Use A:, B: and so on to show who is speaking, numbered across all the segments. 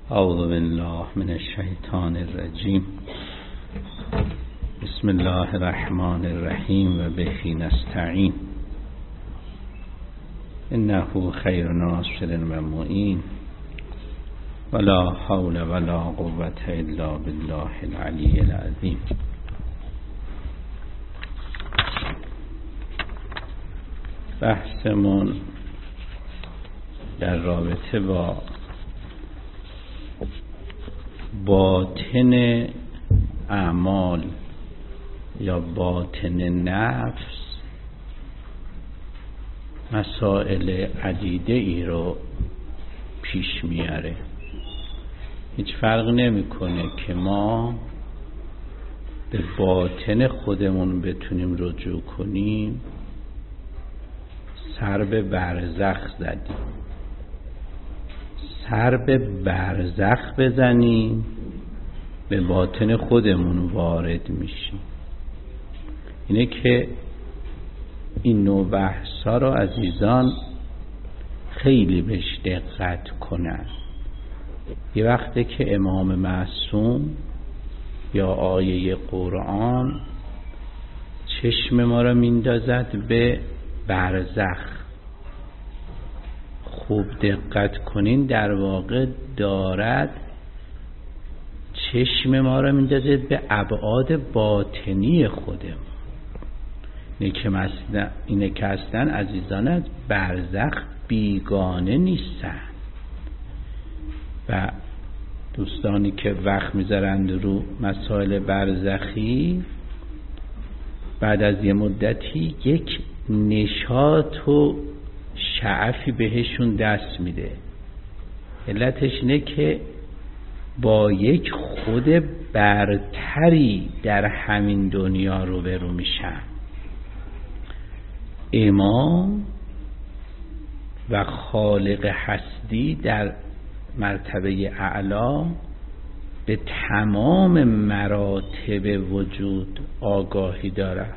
A: اعوذ بالله من الشیطان الرجیم. بسم الله الرحمن الرحیم و به نستعین. انه خیر ناصر و معین ولا حول ولا قوة الا بالله العلی العظیم. بحثمون در رابطه با باطن اعمال یا باطن نفس مسائل عدیده ای رو پیش میاره. هیچ فرق نمیکنه که ما به باطن خودمون بتونیم رجوع کنیم. سر به برزخ زدیم، سر به برزخ بزنیم، به باطن خودمون وارد میشیم. اینه که این نوع بحثا رو عزیزان خیلی بهش دقت کنن. یه وقته که امام معصوم یا آیه قرآن چشم ما رو میندازد به برزخ، خوب دقت کنین، در واقع دارد چشم ما رو میندازد به ابعاد باطنی خودمون. اینه که اصلا عزیزان از برزخ بیگانه نیستن و دوستانی که وقت میذارند رو مسائل برزخی بعد از یه مدتی یک نشاط و شعفی بهشون دست میده. علتش اینه که با یک خود برتری در همین دنیا روبرو میشن. امام و خالق هستی در مرتبه اعلا به تمام مراتب وجود آگاهی دارد.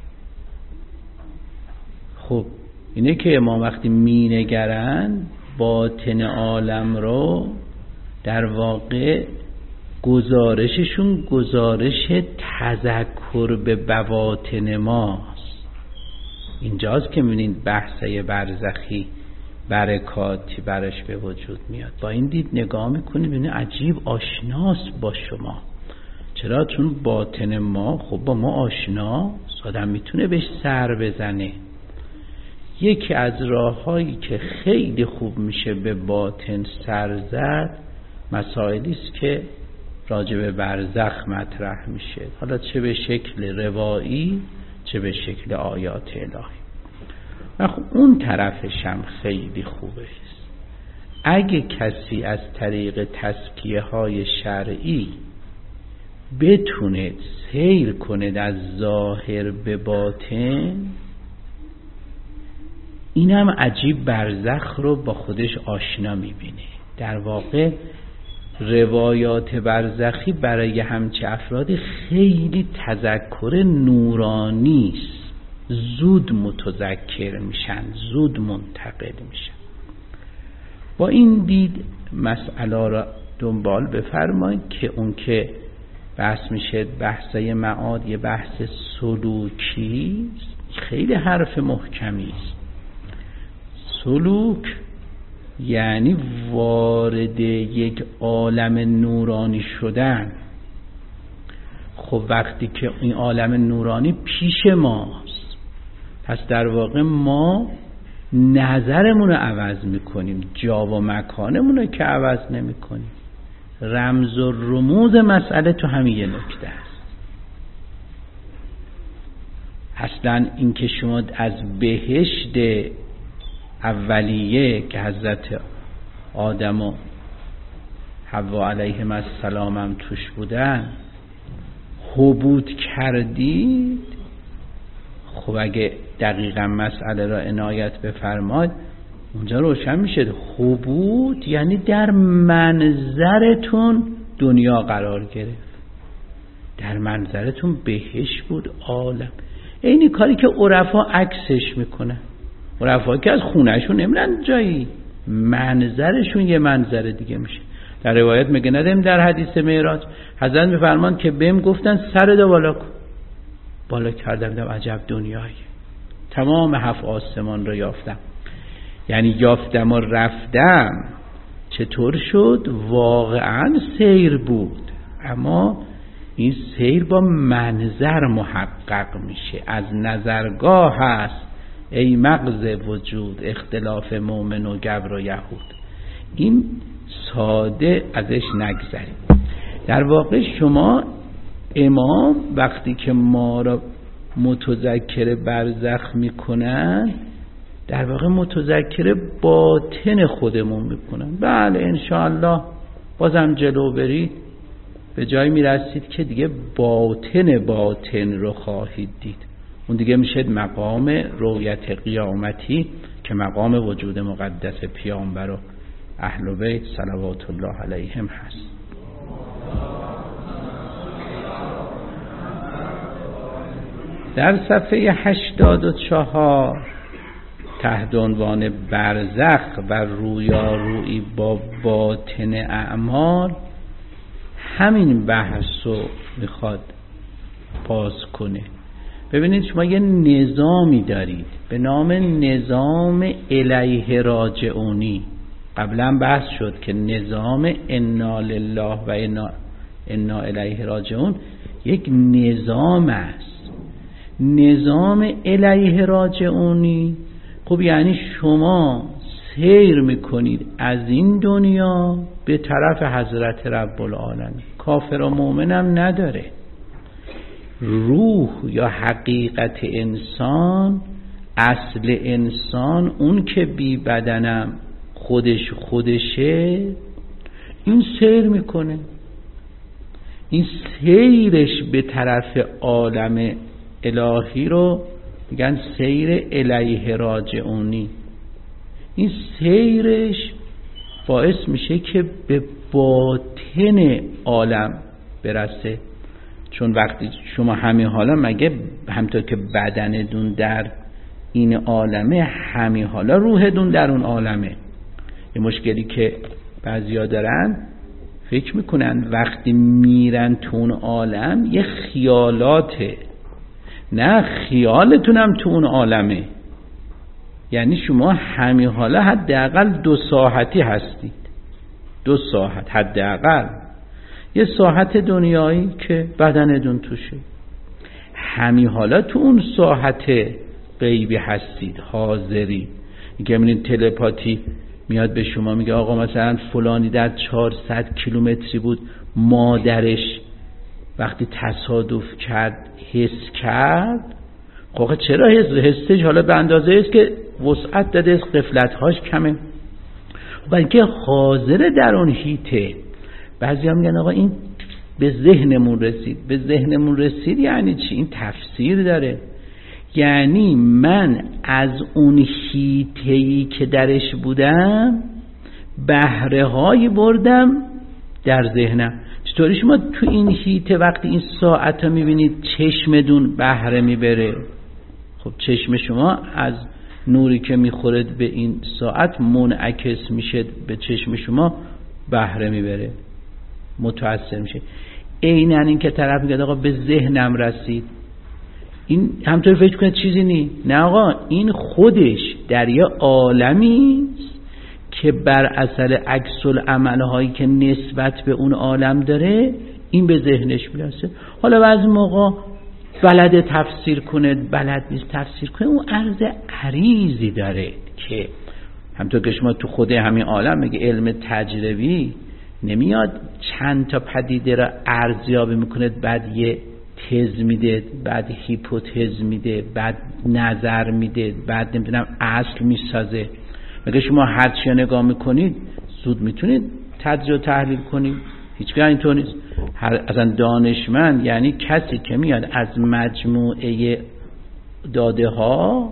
A: خب اینه که امام وقتی می نگرن باطن عالم رو، در واقع گزارششون گزارش تذکر به بواطن ماست. اینجاست که می‌بینید بحثای برزخی برکاتی برش به وجود میاد. با این دید نگاه میکنید ببینید عجیب آشناست با شما. چرا؟ چون باطن ما خب با ما آشناست، آدم میتونه بهش سر بزنه. یکی از راههایی که خیلی خوب میشه به باطن سر زد مسائلی است که راجع به برزخ مطرح میشه، حالا چه به شکل روایی چه به شکل آیات الهی. و خب اون طرفش هم خیلی خوبه است. اگه کسی از طریق تزکیه های شرعی بتونه سیر کنه از ظاهر به باطن، اینم عجیب برزخ رو با خودش آشنا میبینه. در واقع روایات برزخی برای همچه افرادی خیلی تذکر نورانی است. زود متذکر میشن، زود منتقل میشن. با این دید مسئله را دنبال بفرمایید که اون که بحث میشه بحثای معاد، یه بحث سلوکی خیلی حرف محکمی است. سلوک یعنی وارد یک عالم نورانی شدن. خب وقتی که این عالم نورانی پیش ماست، پس در واقع ما نظرمون رو عوض میکنیم، جا و مکانمون رو که عوض نمیکنیم. رمز و رموز مسئله تو همین یه نکته است. اصلا این که شما از بهشت اولیه که حضرت آدم و حوا علیهم السلام هم توش بودن حبوط کردید، خب اگه دقیقا مسئله را عنایت بفرماد اونجا روشن میشه حبوط یعنی در منظرتون دنیا قرار گرفت، در منظرتون بهشت بود عالم. اینی کاری که عرفا عکسش میکنن. عرفا که از خونهشون نمیرن جایی، منظرشون یه منظر دیگه میشه. در روایت میگه ندیم در حدیث معراج حضرت میفرمان که بهم گفتن سرت بالا کن، بالا کردم دیدم عجب دنیایی، تمام 7 آسمان رو یافتم. یعنی یافتم و رفتم. چطور شد؟ واقعا سیر بود، اما این سیر با منظر محقق میشه. از نظرگاه هست ای مغز وجود اختلاف مؤمن و گبر و یهود. این ساده ازش نگذریم. در واقع شما امام وقتی که ما را متذکر برزخ میکنن در واقع متذکر باطن خودمون میکنن. بله انشاءالله بازم جلو برید به جایی میرسید که دیگه باطن رو خواهید دید. اون دیگه میشه مقام رؤیت قیامتی که مقام وجود مقدس پیامبر و اهل بیت صلوات الله علیهم هست. در صفحه 84 تحت عنوان برزخ و رویارویی با باطن اعمال همین بحث رو میخواد باز کنه. ببینید شما یه نظامی دارید به نام نظام الیه راجعونی. قبلا بحث شد که نظام انا لله و انا الیه راجعون یک نظام است. نظام الیه راجعونی خب یعنی شما سیر میکنید از این دنیا به طرف حضرت رب العالمین. کافر و مؤمنم نداره. روح یا حقیقت انسان، اصل انسان، اون که بی بدنم خودشه، این سیر میکنه. این سیرش به طرف عالم الهی رو میگن سیر الیه راجعونی. این سیرش باعث میشه که به باطن عالم برسه. چون وقتی شما همین حالا مگه همطور که بدنتون در این عالمه همین حالا روحتون در اون عالمه. یه مشکلی که بعضیا دارن فکر میکنن وقتی میرن تو اون عالم یه خیالاته. نه، خیالتون هم تو اون عالمه. یعنی شما همین حالا حداقل 2 ساعتی هستید. 2 ساعت حداقل. یه ساعت دنیایی که بدنتون توشه. همین حالا تو اون ساعت غیبی هستید، حاضری. میگه ببینید تلپاتی میاد به شما میگه آقا مثلا فلانی در 400 کیلومتری بود، مادرش وقتی تصادف کرد حس کرد. خب چرا حسش حالا به اندازه است که وسعت داده، غفلت‌هاش کمه، بلکه حاضر در اون هیته. بعضیا میگن آقا این به ذهنمون رسید. به ذهنمون رسید یعنی چی؟ این تفسیر داره. یعنی من از اون هیته‌ای که درش بودم بهره هایی بردم در ذهنم. چطوری شما تو این هیته وقتی این ساعت رو میبینید چشمتون بهره میبره؟ خب چشم شما از نوری که میخورد به این ساعت منعکس میشه به چشم شما، بهره میبره، متاثر میشه. عیناً این که طرف میگه آقا به ذهنم رسید، این همطور فکر کنید چیزی نی. نه آقا، این خودش در یه عالمی که بر اثر عکس العمل هایی که نسبت به اون عالم داره این به ذهنش میرسه. حالا بعضی موقع بلد تفسیر کنه، بلد نیست تفسیر کنه، اون عرض عریضی داره که همطور که شما تو خود همین عالم میگه علم تجربی نمیاد چند تا پدیده را ارزیابی میکنه بعد یه تز میده، بعد هیپوتز میده، بعد نظر میده، بعد نمیدونم اصل میسازه. مگه شما هر چی نگاه میکنید زود میتونید تجزیه و تحلیل کنید؟ هیچگاه اینطور نیست. اصلا دانشمند یعنی کسی که میاد از مجموعه داده ها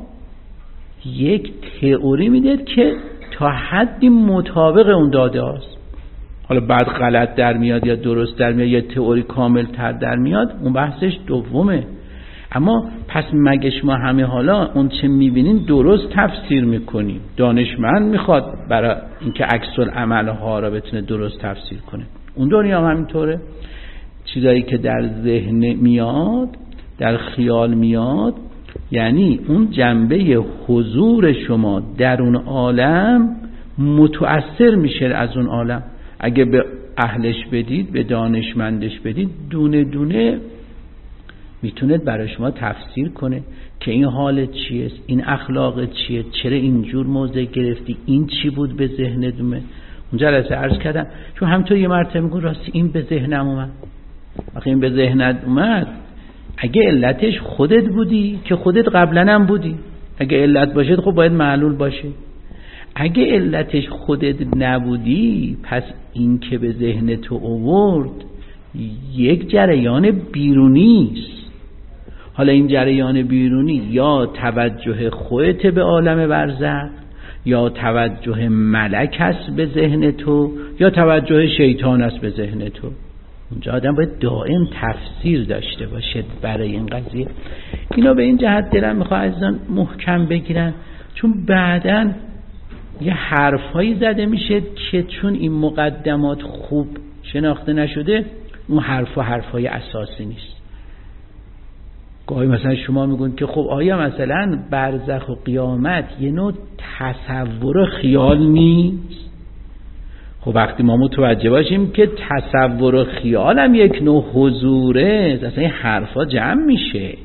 A: یک تئوری میده که تا حدی مطابق اون داده هاست. حالا بعد غلط در میاد یا درست در میاد یا تئوری کامل تر در میاد، اون بحثش دومه. اما پس مگه شما همه حالا اون چه میبینین درست تفسیر میکنیم؟ دانشمند میخواد برای اینکه عکس العمل ها را بتونه درست تفسیر کنه. اون دنیا هم همینطوره، چیزایی که در ذهن میاد، در خیال میاد، یعنی اون جنبه حضور شما در اون عالم متأثر میشه از اون عالم. اگه به اهلش بدید، به دانشمندش بدید، دونه دونه میتونه برای شما تفسیر کنه که این حالت چیه، این اخلاق چیه، چرا اینجور موضع گرفتی، این چی بود به ذهنت اومد. اونجا جلسه عرض کردم چون همینطور یه مرتبه میگن راستی این به ذهنم اومد. وقتی این به ذهنت اومد، اگه علتش خودت بودی که خودت قبلا هم بودی، اگه علت باشه خب باید معلول باشه. اگه علتش خودت نبودی، پس این که به ذهن تو آورد یک جریان بیرونی است. حالا این جریان بیرونی یا توجه خودت به عالم برزخ، یا توجه ملک است به ذهن تو، یا توجه شیطان است به ذهن تو. اونجا آدم باید دائم تفسیر داشته باشه برای این قضیه. اینا به این جهت دلم میخواه عزیزان محکم بگیرن، چون بعداً یه حرفایی زده میشه که چون این مقدمات خوب شناخته نشده، اون حرفای اساسی نیست. گاهی مثلا شما میگون که خب آیا مثلا برزخ و قیامت یه نوع تصور خیال نیست؟ خب وقتی ما متوجه باشیم که تصور و خیال هم یک نوع حضوره، اصلا این حرفا جمع میشه،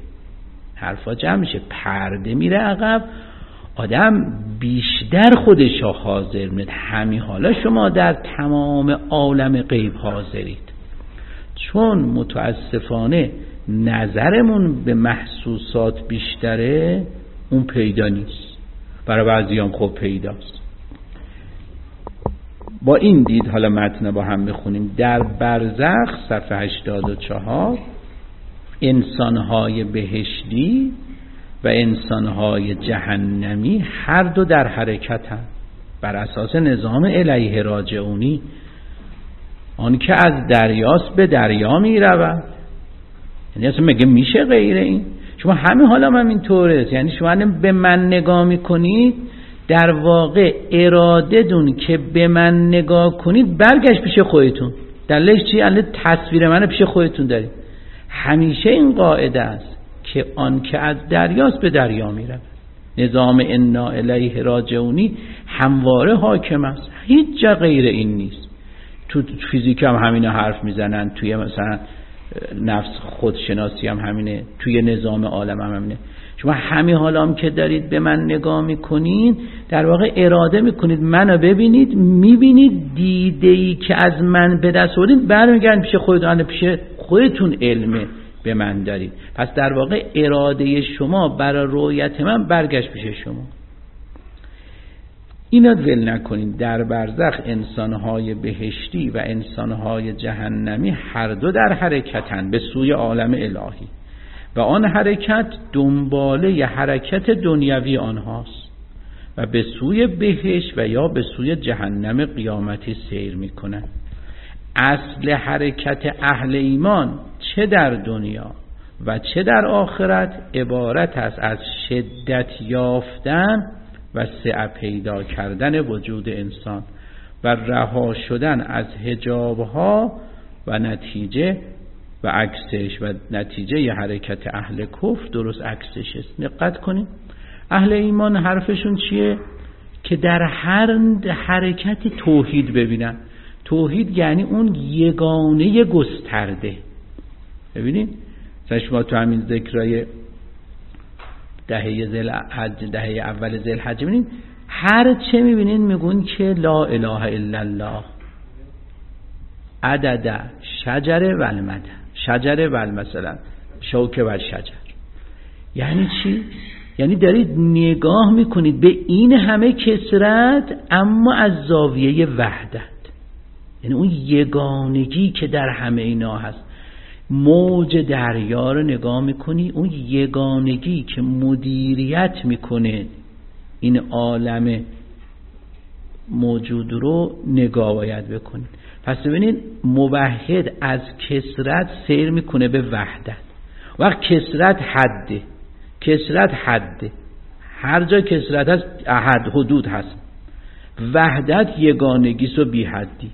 A: پرده میره عقب، آدم بیشتر خودش حاضر میاد. همین حالا شما در تمام عالم غیب حاضرید، چون متاسفانه نظرمون به محسوسات بیشتره، اون پیدا نیست. برای بعضیام خب پیداست. با این دید حالا متن با هم بخونیم. در برزخ صفحه 84 انسانهای بهشتی و انسانهای جهنمی هر دو در حرکت هم بر اساس نظام الیه راجعونی، آن که از دریاست به دریا می رود. یعنی اصلا مگه میشه غیر این؟ شما همین حالا هم اینطوره. یعنی شما به من نگاه میکنید، در واقع اراده دون که به من نگاه کنید برگشت پیش خودتون. دلیلش چی؟ الان تصویر من پیش خودتون دارید. همیشه این قاعده است که آن که از دریاست به دریا میره. نظام انا الیه راجعونی همواره حاکم است، هیچ جا غیر این نیست. تو فیزیک هم همینه حرف میزنن، توی مثلا نفس خودشناسی هم همینه، توی نظام عالم هم همینه. شما همین حالا هم که دارید به من نگاه میکنید، در واقع اراده میکنید منو ببینید، میبینید دیده‌ای که از من به دست آوردید برمیگردید پیش خودتون، پیش خودتون علمه به من دارید. پس در واقع اراده شما برای رؤیت من برگشت پیش شما. اینا ول نکنید. در برزخ انسانهای بهشتی و انسانهای جهنمی هر دو در حرکتن به سوی عالم الهی و آن حرکت دنباله ی حرکت دنیوی آنهاست و به سوی بهشت و یا به سوی جهنم قیامتی سیر میکنند. اصل حرکت اهل ایمان چه در دنیا و چه در آخرت عبارت است از شدت یافتن و سعه پیدا کردن وجود انسان و رها شدن از حجابها و نتیجه و عکسش و نتیجه ی حرکت اهل کفر درست عکسش است. دقت کنید، اهل ایمان حرفشون چیه؟ که در هر حرکتی توحید ببینن. توحید یعنی اون یگانه گسترده. ببینید مثلا شما تو همین ذکرای دهه اول ذوالحجه ببینید، هر چه میبینید میگون که لا اله الا الله عدد شجر و المدى، شجر و مثلا شوکه و شجر. یعنی چی؟ یعنی دارید نگاه میکنید به این همه کثرت اما از زاویه وحدت، یعنی اون یگانگی که در همه اینا هست. موج دریا رو نگاه میکنی، اون یگانگی که مدیریت میکنه این عالم موجود رو نگاه باید بکنید. پس ببینید موحد از کثرت سیر میکنه به وحدت. وقت کسرت حده، هر جا کسرت هست احد حدود هست. وحدت یگانگیست و بی حدی.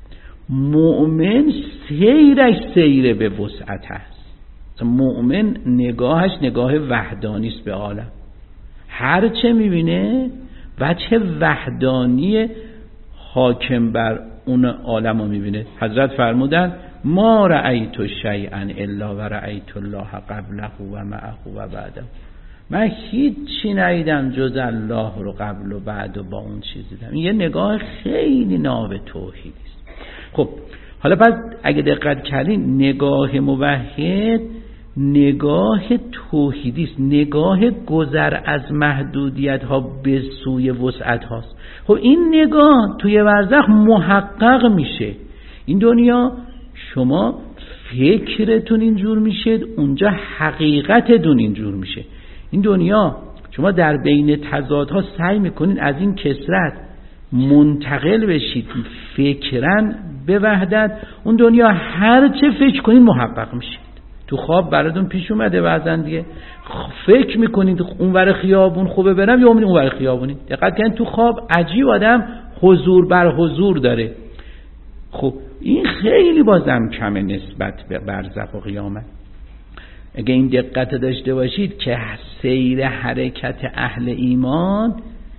A: مؤمن سیرش سیر به وسعت هست. مؤمن نگاهش نگاه وحدانیست به عالم، هر چه میبینه وجه وحدانی حاکم بر اون عالم رو میبینه. حضرت فرمودن ما رأیت شیئا الا و رأیت الله قبله و معه و بعده. من هیچی ندیدم جز الله رو قبل و بعد و با اون چیز دیدم. این یه نگاه خیلی ناب توحیدی است. خب حالا پس اگه دقت کردین نگاه موحد نگاه توحیدی است، نگاه گذر از محدودیت ها به سوی وسعت هاست. خب این نگاه توی برزخ محقق میشه. این دنیا شما فکرتون اینجور میشه، اونجا حقیقتتون اینجور میشه. این دنیا شما در بین تضادها سعی میکنین از این کثرت منتقل بشید فکرن به وحدت. اون دنیا هر چه فکر کنین محقق میشید. تو خواب براتون پیش اومده بعضن دیگه، فکر میکنید اونور خیابون خوبه برم یا اونور خیابونی. دقت کنید تو خواب عجیب آدم حضور بر حضور داره. خب این خیلی بازم کمه نسبت به برزخ و قیامت. اگه این دقت داشته باشید که سیر حرکت اهل ایمان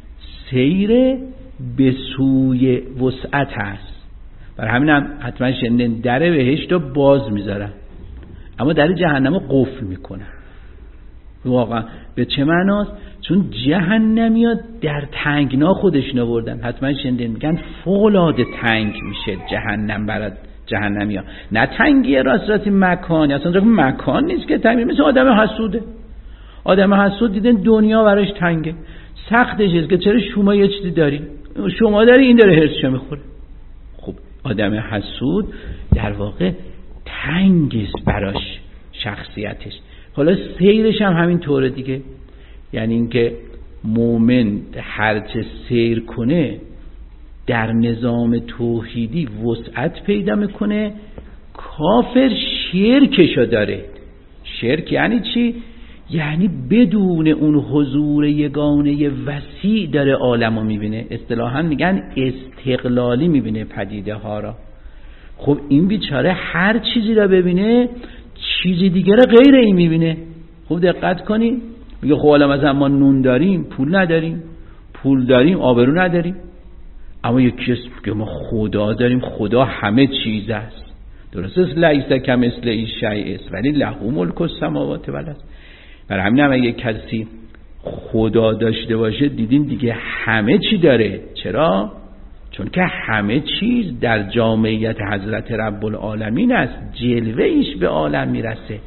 A: سیر به سوی وسعت هست. برای همین هم حتما شنیدن در بهشت رو باز میذارن اما در جهنم رو قفل میکنن. واقعا به چه معناست؟ چون جهنمی‌ها در تنگنا خودشون آوردن. حتما شنیدن میگن فوق‌العاده تنگ میشه جهنم برای جهنمی‌ها. نه تنگی راست مکانی، اصلا مکان نیست که تنگی، مثل آدم حسوده. آدم حسود دیدن دنیا براش تنگه، سختش است که چرا شما یه چیزی داری، شما داری این داره هرسشو میخوره. خب آدم حسود در واقع تنگیست براش شخصیتش. حالا سیرش هم همین طوره دیگه، یعنی اینکه مومن هرچه سیر کنه در نظام توحیدی وسعت پیدا میکنه. کافر شرکشو داره. شرک یعنی چی؟ یعنی بدون اون حضور یگانه وسیع داره عالمو میبینه. اصطلاحاً میگن استقلالی میبینه پدیده ها را. خب این بیچاره هر چیزی را ببینه چیزی دیگه را غیر این میبینه. خب دقت کنی، میگه خب حالا مثلا ما نون داریم پول نداریم، پول داریم آبرو نداریم، اما یکی است که ما خدا داریم، خدا همه چیز است. درسته لیس کمثله شیء است ولی له ملک السماوات والارض. برای همین هم اگه کسی خدا داشته باشه دیدیم دیگه همه چی داره. چرا؟ چون که همه چیز در جامعیت حضرت رب العالمین است، جلوه ایش به عالم میرسه.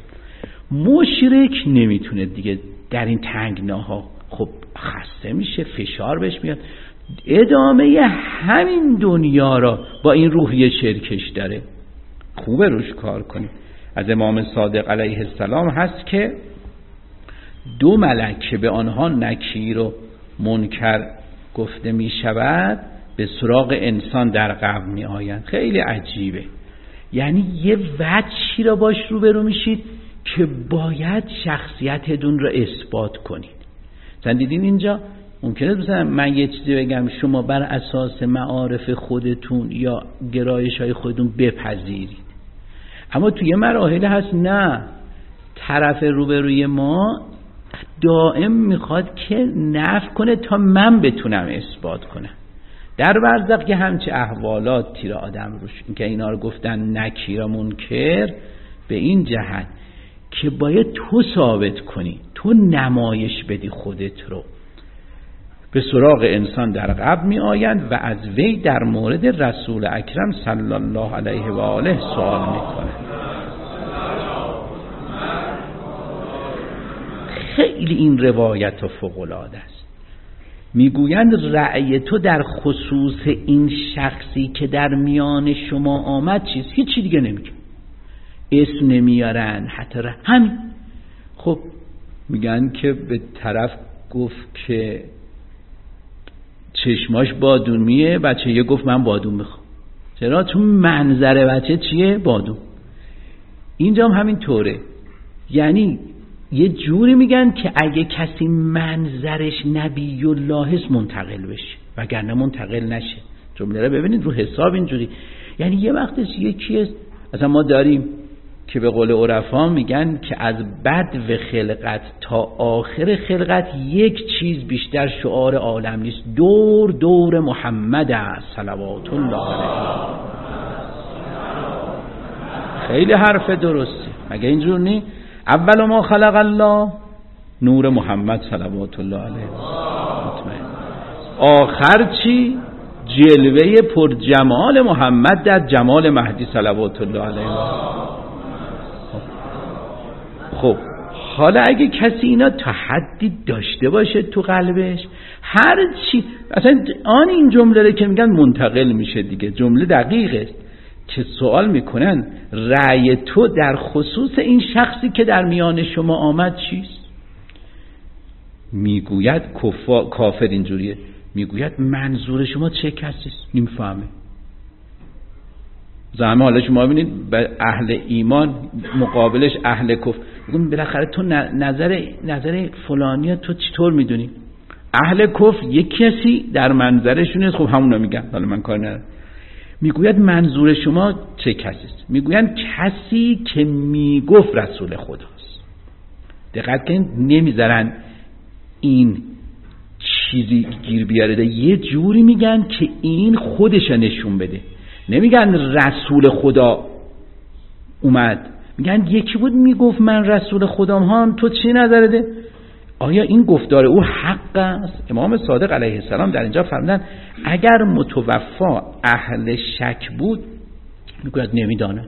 A: مشرک نمیتونه دیگه در این تنگناها، خب خسته میشه، فشار بهش میاد، ادامه همین دنیا را با این روحیه شرکش داره. خوبه روش کار کنیم. از امام صادق علیه السلام هست که دو ملک به آنها نکیر و منکر گفته می شود به سراغ انسان در قبر می آیند. خیلی عجیبه. یعنی یه وجهی را باش روبرو میشید که باید شخصیتتون را اثبات کنید. مثلا دیدین اینجا ممکنه مثلا من یه چیزی بگم شما بر اساس معارف خودتون یا گرایش های خودتون بپذیرید، اما توی مراحل هست نه، طرف روبروی ما دائم میخواد که نفی کنه تا من بتونم اثبات کنم. در برزخ که همچه احوالاتی را آدم روش، این که اینا رو گفتن نکیر و منکر به این جهت که باید تو ثابت کنی، تو نمایش بدی خودت رو. به سراغ انسان در قبر می آیند و از وی در مورد رسول اکرم صلی الله علیه و آله سوال می کنند. خیلی این روایت فوق‌العاده است. میگویند رأی تو در خصوص این شخصی که در میان شما آمد چیز، هیچی دیگه نمیگه، اسم نمیارن حتی همین. خب میگن که به طرف گفت که چشماش بادومیه، بچه یه گفت من بادوم میخوام. چرا؟ چون منظر بچه چیه؟ بادوم. اینجا هم همین طوره. یعنی یه جوری میگن که اگه کسی منظرش نبی الله است منتقل بشه، وگرنه منتقل نشه. جمله رو ببینید رو حساب اینجوری. یعنی یه وقتش یکی است، مثلا ما داریم که به قول عرفا میگن که از بدو خلقت تا آخر خلقت یک چیز بیشتر شعار عالم نیست، دور دور محمد است صلوات الله علیه. خیلی حرف درسته، مگه اینجور نی؟ اول ما خلق الله نور محمد صلوات الله علیه. مطمئن. آخر چی؟ جلوه پر جمال محمد در جمال مهدی صلوات الله علیه. خب حالا اگه کسی اینا تا حدی داشته باشه تو قلبش، هر چی اصلا این جمله رو که میگن منتقل میشه دیگه، جمله دقیقه است که سوال میکنن رأی تو در خصوص این شخصی که در میان شما آمد چیست؟ میگوید کافر اینجوریه، میگوید منظور شما چه کسیست؟ نمیفهمه. زعما حالا شما ببینید به اهل ایمان مقابلش اهل کفر، میگن بالاخره تو نظر فلانیه تو چطور میدونی؟ اهل کفر یک کسی در منظرشونه، خب همونا میگن، حالا من کار ندارم. میگوید منظور شما چه کسیست؟ میگوین کسی که میگفت رسول خداست. دقت کنید نمیذارن این چیزی گیر بیاره، یه جوری میگن که این خودش نشون بده. نمیگن رسول خدا اومد، میگن یکی بود میگفت من رسول خدام هم، تو چی نظر ده؟ آیا این گفتار او حق است؟ امام صادق علیه السلام در اینجا فرمودن اگر متوفا اهل شک بود، میگوید نمیدانم،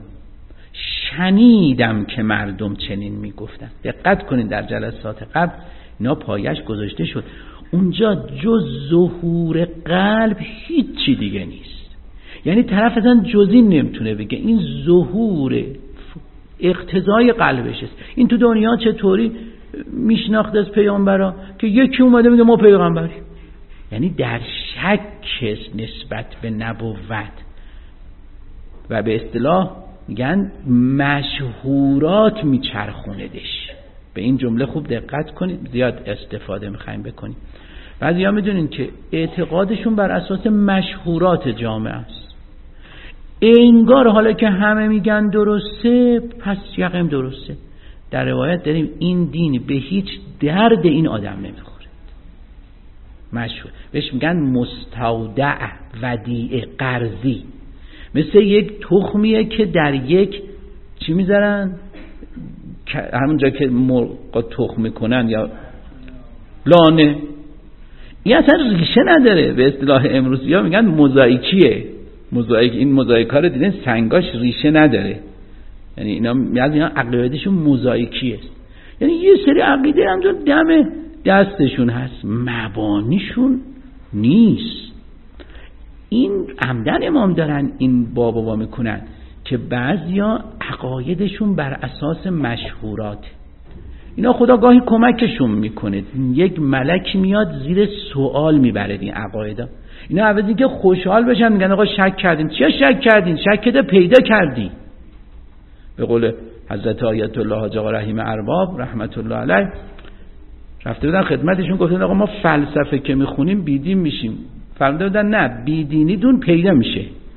A: شنیدم که مردم چنین میگفتن. دقت کنید در جلسات قبل اینا پایش گذاشته شد، اونجا جز ظهور قلب هیچی دیگه نیست. یعنی طرف اصلا جزئی نمیتونه بگه، این ظهور اقتضای قلبش است. این تو دنیا چطوری میشناخت از پیامبرا که یکی اومده میگه ما پیغمبریم، یعنی در شک نسبت به نبوت و به اصطلاح میگن مشهورات میچرخوندش. به این جمله خوب دقت کنید، زیاد استفاده میخوایم بکنیم. بعضیا میدونین که اعتقادشون بر اساس مشهورات جامعه است. انگار حالا که همه میگن درسته پس یقین درسته. در روایت داریم این دین به هیچ درد این آدم نمیخوره. مشهور بهش میگن مستودع، ودیعه، قرضی. مثل یک تخمیه که در یک چی میذارن، همونجا که مرغ تخم میکنن یا لانه، این اصلا ریشه نداره. به اصطلاح امروزی ها میگن موزاییکیه. موزاییک، این موزاییکا رو دیدن سنگاش ریشه نداره، یعنی اینا عقیدهشون موزاییکی است. یعنی یه سری عقیده هم دم دستشون هست، مبانیشون نیست. این عمدن امام دارن این بابا میکنن که بعضیا عقایدشون بر اساس مشهورات. اینا خدا گاهی کمکشون میکنه، یک ملک میاد زیر سوال میبره این عقایدا. اینا عوضی که خوشحال بشن میگن آقا شک کردیم. چیا شک کردین؟ شک پیدا کردی. به قول حضرت آیت الله حاج آقا رحیم ارباب رحمت الله علیه رفته بودن خدمتشون، گفتن آقا ما فلسفه که میخونیم بیدین میشیم. فرموده بودن نه، بیدینی دون پیدا میشه،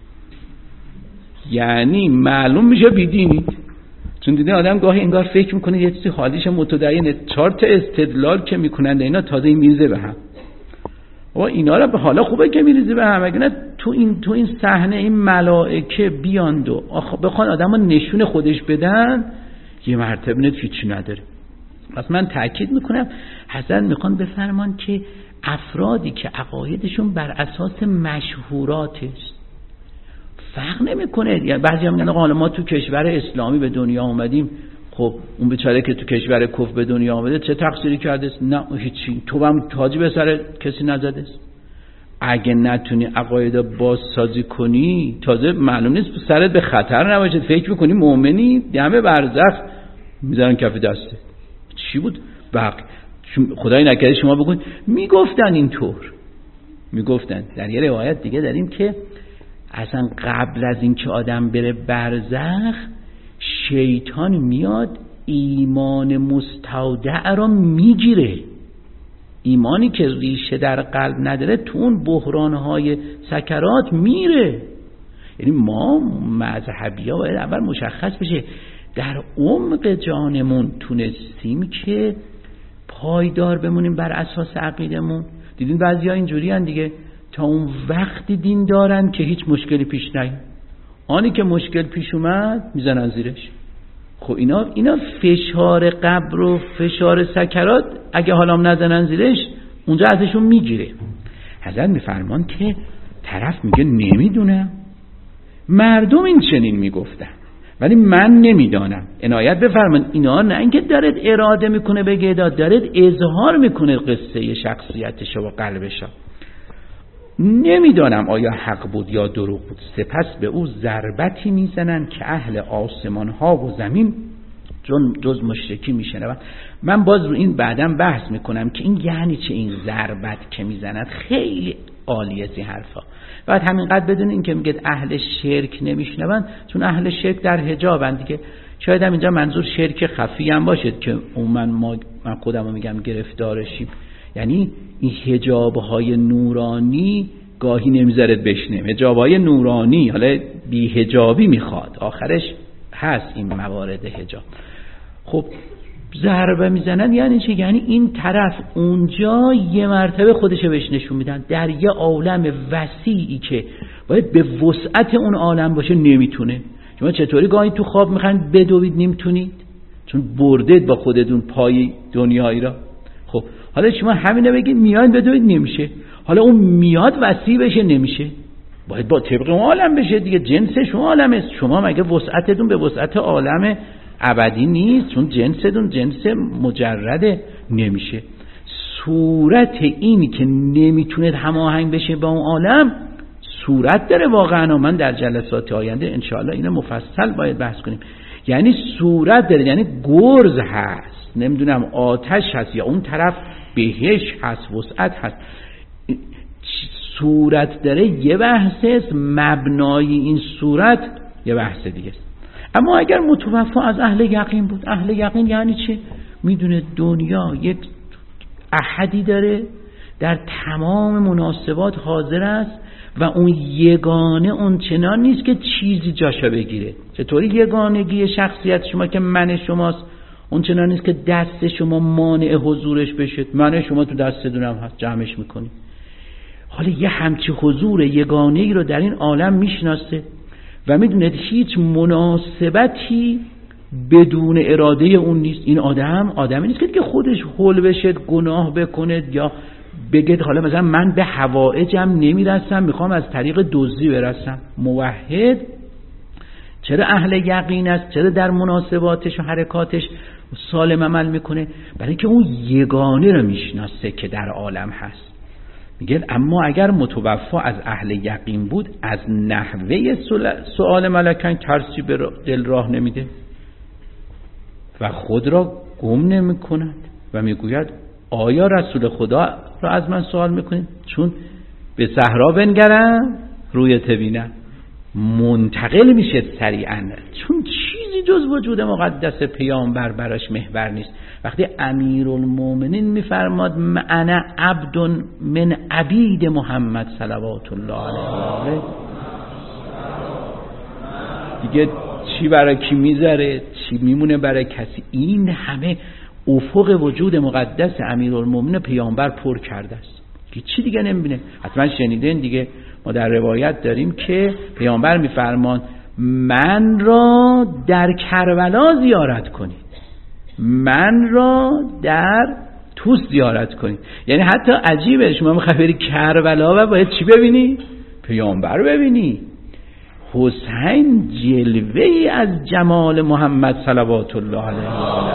A: یعنی معلوم میشه بیدینی. چون دیدین آدم گاهی انگار فکر میکنه یه چیزی حالیش متدینه، 4 تا استدلال که میکنن اینا تازه میریزه به هم. و اینا رو به حالا خوبه که میریزه به هم، اگه نه تو این صحنه این ملائکه بیاند و بخوان آدمو نشون خودش بدن، یه مرتبه نه هیچی نداره. پس من تاکید میکنم حضرت میخوان بفرمان که افرادی که عقایدشون بر اساس مشهورات است، فرق نمیکنه. یعنی بعضی هم میگن آقا ما تو کشور اسلامی به دنیا اومدیم، خب اون بیچاره که تو کشور کفر به دنیا اومده چه تقصیری کرده است؟ نه هیچی، تو هم تاجی به سر کسی نزده است. اگه نتونی عقاید بازسازی کنی، تازه معلوم نیست سرت به خطر نباشه، فکر میکنی مؤمنی، دم برزخ میذارن کف دسته. چی بود؟ خدای نکرده شما بگوین میگفتن اینطور، میگفتن. در یه روایت دیگه داریم که اصلا قبل از این که آدم بره برزخ، شیطان میاد ایمان مستودع را میگیره. ایمانی که ریشه در قلب نداره تو اون بحرانهای سکرات میره. یعنی ما مذهبی ها باید اول مشخص بشه در عمق جانمون تونستیم که پایدار بمونیم بر اساس عقیدمون. دیدین بعضی ها اینجوری هن دیگه، تا اون وقتی دین دارن که هیچ مشکلی پیش نیاد، آنی که مشکل پیش اومد میزنن زیرش. خب اینا فشار قبر و فشار سکرات اگه حالام نزنن زیرش اونجا ازشون میگیره. حضرت میفرمان که طرف میگه نمیدونم، مردم این چنین میگفتن ولی من نمیدانم. عنایت بفرمان اینا نه اینکه دارد اراده میکنه بگه دارد اظهار میکنه قصه شخصیتش و قلبش. نمیدانم آیا حق بود یا دروغ بود. سپس به او ضربتی میزنن که اهل آسمان ها و زمین جز مشرکی میشنون. من باز رو این بعدم بحث میکنم که این یعنی چه این ضربت که میزند. خیلی عالیه این حرفا. بعد همینقدر بدونین که میگه اهل شرک نمیشنون، چون اهل شرک در حجابن دیگه. شاید هم اینجا منظور شرک خفی هم باشه که من خودم میگم گرفتارشیم. یعنی این حجاب‌های نورانی گاهی نمیذارد بشنیم. حجاب‌های نورانی حالا بی حجابی میخواد، آخرش هست این موارد حجاب. خب ضربه میزنن یعنی چی؟ یعنی این طرف اونجا یه مرتبه خودشو بهش نشون میدن در یه عالم وسیعی که باید به وسعت اون عالم باشه نمیتونه. شما چطوری گاهی تو خواب میخواین بدوید نمیتونید؟ چون بردید با خودتون پای دنیایی را. خب حالا شما همینه بگید میاین بدوید نمیشه، حالا اون میاد وسیع بشه نمیشه، باید با طبق اون عالم بشه دیگه. جنس شما عالم است، شما مگه وسعتتون به وسعت عالم ابدی نیست؟ چون جنستون جنس مجرد نمیشه. صورت اینی که نمیتونه هماهنگ بشه با اون عالم صورت داره واقعا. من در جلسات آینده انشاءالله اینو مفصل باید بحث کنیم. یعنی صورت داره، یعنی گرز هست، نمیدونم آتش هست، یا اون طرف بهش هست، وسعت هست. صورت داره یه بحث است، مبنای این صورت یه بحث دیگه است. اما اگر متوفا از اهل یقین بود، اهل یقین یعنی چه؟ میدونه دنیا یک احدی داره در تمام مناسبات حاضر است و اون یگانه اون چنان نیست که چیزی جاشو بگیره. چطوری یگانگی شخصیت شما که من شماست اون چنان نیست که دست شما مانع حضورش بشه؟ من شما تو دستتون هم هست، جمعش میکنی. حالا یه همچی حضور یگانه‌ای رو در این عالم میشناسه و میدونه هیچ مناسبتی بدون اراده اون نیست. این آدمی نیست که خودش هول بشه گناه بکنه یا بگه حالا مثلا من به حوائجم نمیرسم میخوام از طریق دزدی برسم. موحد چرا اهل یقین است؟ چرا در مناسباتش و حرکاتش سالم عمل میکنه؟ برای اینکه اون یگانه رو میشناسه که در عالم هست. میگه اما اگر متوفا از اهل یقین بود از نحوه سؤال ملکان ترسی به دل راه نمیده و خود را گم نمی کند و میگوید آیا رسول خدا را از من سوال میکنید؟ چون به صحرا بنگرم روی تبینم. منتقل میشه سریعا، چون چیزی جز وجود مقدس پیامبر براش محور نیست. وقتی امیرالمومنین میفرماد انا عبد من عبید محمد صلوات الله علیه، دیگه چی برای کی میذاره، چی میمونه برای کسی؟ این همه افق وجود مقدس امیرالمومنین پیامبر پر کرده است که چی دیگه نمیبینه. حتما شنیدین دیگه، ما در روایت داریم که پیامبر میفرمان من را در کربلا زیارت کنید، من را در توس زیارت کنید. یعنی حتی عجیبه شما میخوای بری کربلا و باید چی ببینی؟ پیامبر ببینی. حسین جلوه‌ای از جمال محمد صلوات الله علیه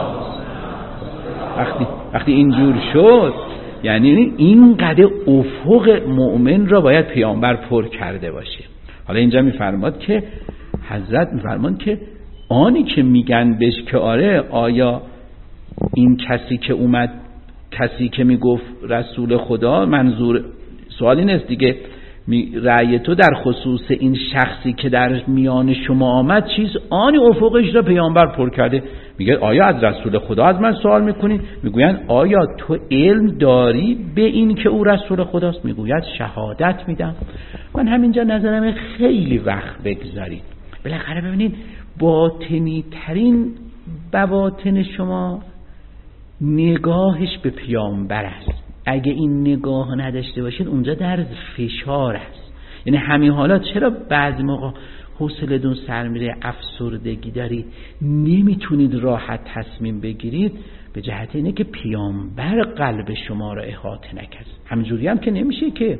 A: وقتی اینجور شد، یعنی اینقدر افق مؤمن را باید پیامبر پر کرده باشه. حالا اینجا میفرماد که حضرت میفرمان که آنی که میگن بهش که آره، آیا این کسی که اومد، کسی که میگفت رسول خدا، منظور سوالی نیست دیگه، رأی تو در خصوص این شخصی که در میان شما آمد چیز آنی افقش را پیامبر پر کرده. میگه آیا از رسول خدا از من سوال میکنید؟ میگویند آیا تو علم داری به این که او رسول خداست؟ میگوید شهادت میدم. من همینجا نظرم خیلی وقت بگذارید. بالاخره ببینید باطنی ترین بواطن شما نگاهش به پیامبر است. اگه این نگاه نداشته باشید اونجا در فشار است. یعنی همین حالا چرا بعضی موقع حوصله‌تون سر میره، افسردگی دارید، نمیتونید راحت تصمیم بگیرید، به جهت اینه که پیامبر قلب شما را احاطه نکرد. همینجوری هم که نمیشه، که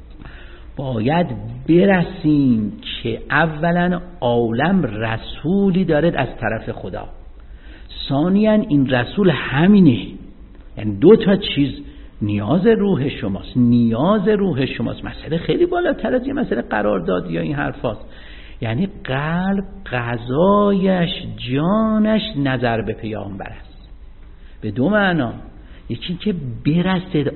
A: باید برسیم که اولا عالم رسولی دارد از طرف خدا، ثانیاً این رسول همینه. یعنی دو تا چیز نیاز روح شماست، مسئله خیلی بالاتر از یه مسئله قرارداد یا این حرفاست. یعنی قلب غذایش جانش نظر به پیامبر است، به دو معنا. یکی که برسد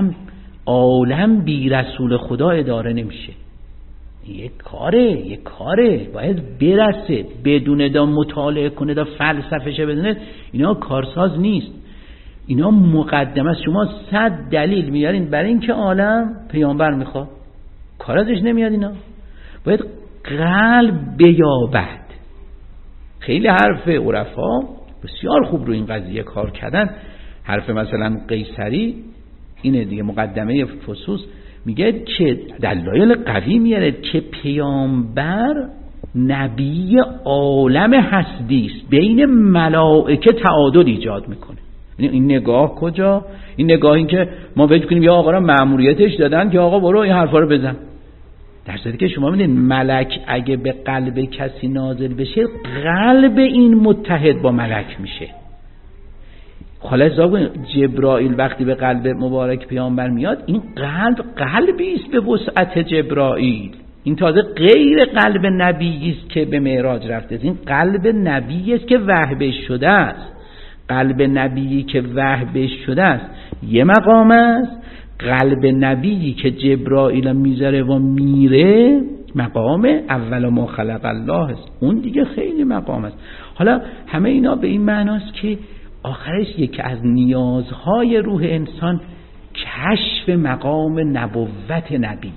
A: عالم بی رسول خدا اداره نمیشه. یک کاره باید برسه، بدون دا مطالعه کنه، دا فلسفه‌ش بدونه، اینا کارساز نیست، اینا مقدمه است. شما 100 دلیل میارین برای اینکه عالم پیامبر میخواد، کار ازش نمیاد. اینا باید قلب بیابد. خیلی حرف عرفا بسیار خوب رو این قضیه کار کردن. حرف مثلا قیصری اینه دیگه، مقدمه فصوص میگه که دلایل قوی میاره که پیامبر نبی عالم هستی است، بین ملائکه تعادل ایجاد میکنه. این نگاه کجا؟ این نگاه این که ما فکر کنیم یا آقا را مأموریتش دادن که آقا برو این حرفا رو بزن، در صورتی که شما میدونید ملک اگه به قلب کسی نازل بشه، قلب این متحد با ملک میشه. خلاص جبرائیل وقتی به قلب مبارک پیامبر میاد، این قلبی است به وسعت جبرائیل. این تازه غیر قلب نبی است که به معراج رفته است، این قلب نبی است که وحی بهش شده است. قلب نبی که وحی بهش شده است یه مقام است، قلب نبی که جبرائیل میذاره و میره مقام اول ما خلق الله است، اون دیگه خیلی مقام است. حالا همه اینا به این معناست که آخرش یکی از نیازهای روح انسان کشف مقام نبوت نبیه.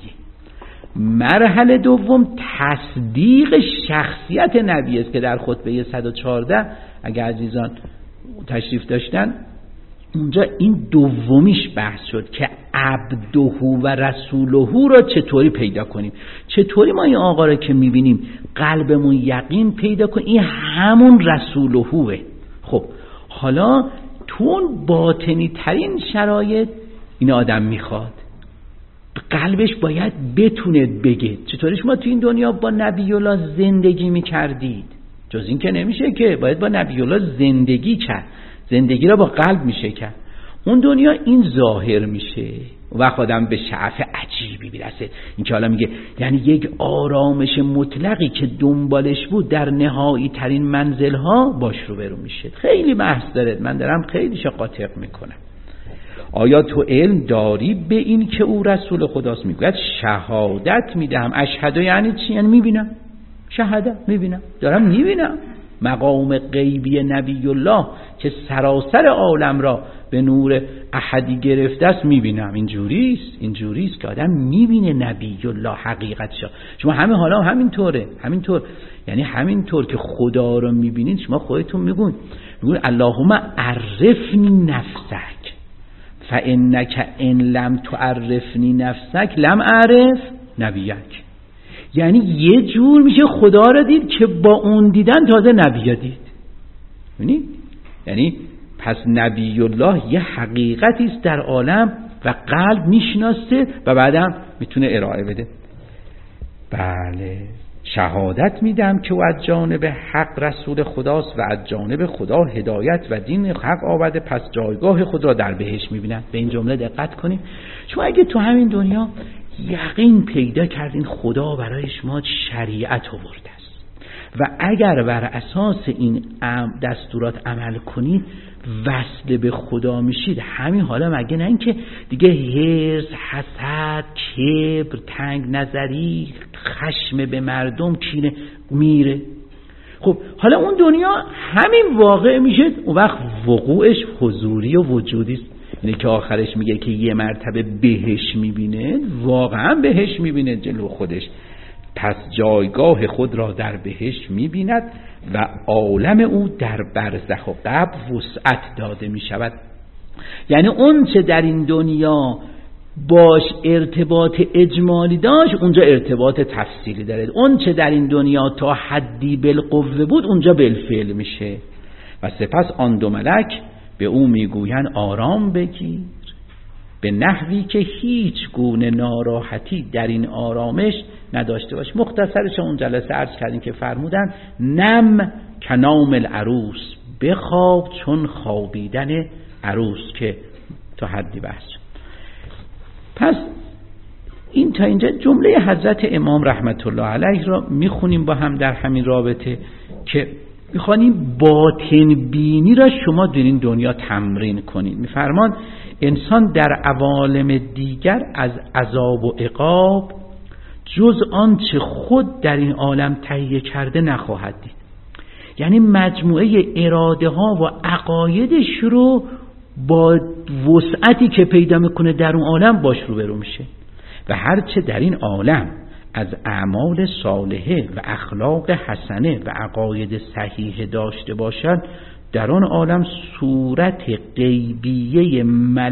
A: مرحله دوم تصدیق شخصیت نبی است که در خطبه 114 اگه عزیزان تشریف داشتن اونجا این دومیش بحث شد که عبده و رسوله را چطوری پیدا کنیم، چطوری ما این آقا را که میبینیم قلبمون یقین پیدا کنیم این همون رسولهوه. خب حالا تو اون باطنی ترین شرایط این آدم میخواد قلبش باید بتونه بگه. چطوری شما تو این دنیا با نبی الله زندگی میکردید؟ جز این که نمیشه، که باید با نبی الله زندگی کرد. زندگی را با قلب میشه کرد. اون دنیا این ظاهر میشه و آدم به شعف عجیبی برسه. این که حالا میگه یعنی یک آرامش مطلقی که دنبالش بود در نهایی ترین منزل ها باش رو برو میشه. خیلی بحث داره، من دارم خیلی قاطع میکنم. آیا تو علم داری به این که او رسول خداست؟ میگوید شهادت میدم. اشهد یعنی چی؟ یعنی میبینم. شهادت میبینم، دارم میبینم مقام غیبی نبی الله که سراسر عالم را به نور احدی گرفته است میبینم. اینجوریست که آدم میبینه نبی الله حقیقتش. شما همه حالا همینطور یعنی همینطور که خدا رو میبینید شما خودتون میگون اللهم عرفنی نفسک فانک ان لم تعرفنی نفسک لم اعرف نبیک. یعنی یه جور میشه خدا را دید که با اون دیدن تازه نبی دید. یعنی پس نبی الله یه حقیقتی است در عالم و قلب میشناسه و بعدم میتونه ارائه بده. بله، شهادت میدم که او از جانب حق رسول خداست و از جانب خدا هدایت و دین حق آورده، پس جایگاه خود را در بهشت میبینند. به این جمله دقت کنیم. شما اگه تو همین دنیا یقین پیدا کردین خدا برای شما شریعت آورده است و اگر بر اساس این دستورات عمل کنید وصل به خدا میشید. همین حالا مگه نه اینکه دیگه حرص، حسد، کبر، تنگ نظری، خشم به مردم، کینه میره. خب حالا اون دنیا همین واقع میشه، اون وقت وقوعش حضوری و وجودی است. اینه که آخرش میگه که یه مرتبه بهش میبینه، واقعا بهش میبینه جلو خودش، پس جایگاه خود را در بهش میبیند و عالم او در برزخ و قبر وسعت داده میشود. یعنی اون چه در این دنیا باش ارتباط اجمالی داشت اونجا ارتباط تفصیلی داره، اون چه در این دنیا تا حدی بالقوه بود اونجا بالفعل میشه. و سپس آن دو ملک به او میگویند آرام بگیر، به نحوی که هیچ گونه ناراحتی در این آرامش نداشته باش. مختصرش اون جلسه عرض کردیم که فرمودن نم کنام العروس، بخواب چون خوابیدن عروس، که تا حدی بحث. پس این تا اینجا جمله حضرت امام رحمت الله علیه را میخونیم با هم در همین رابطه که میخوانیم باطن بینی را شما در این دنیا تمرین کنید. میفرمان انسان در عوالم دیگر از عذاب و عقاب جز آنچه خود در این عالم تهیه کرده نخواهد دید. یعنی مجموعه اراده ها و عقایدش رو با وسعتی که پیدا میکنه در اون عالم باش روبرو میشه و هرچه در این عالم از اعمال صالحه و اخلاق حسنه و عقاید صحیح داشته باشد در آن عالم صورت غیبیه